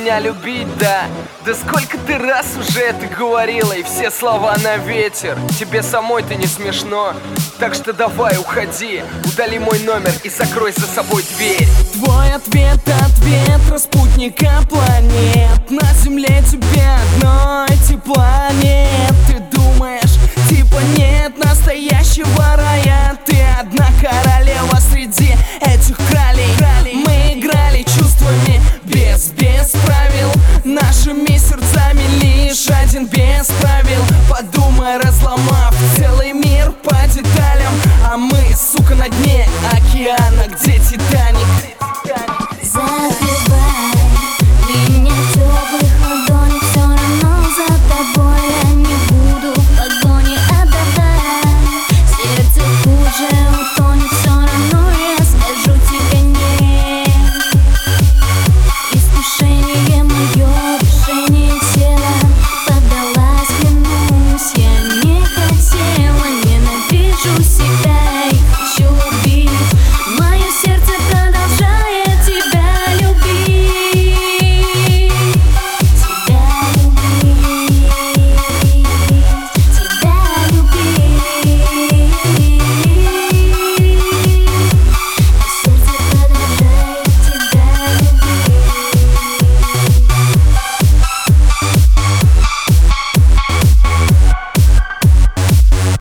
меня любить, да? Да сколько ты раз уже это говорила, и все слова на ветер. Тебе самой-то не смешно, так что давай уходи, удали мой номер и закрой за собой дверь. Твой ответ от ветра, спутника планет. На земле тебе одной тепла нет. Ты думаешь, типа нет настоящего рая. Ты одна королева среди этих кралей. Мы играли чувствами без правил, нашими сердцами лишь один без правил. Подумай, разломав целый мир по деталям, а мы, сука, на дне океана, где титан.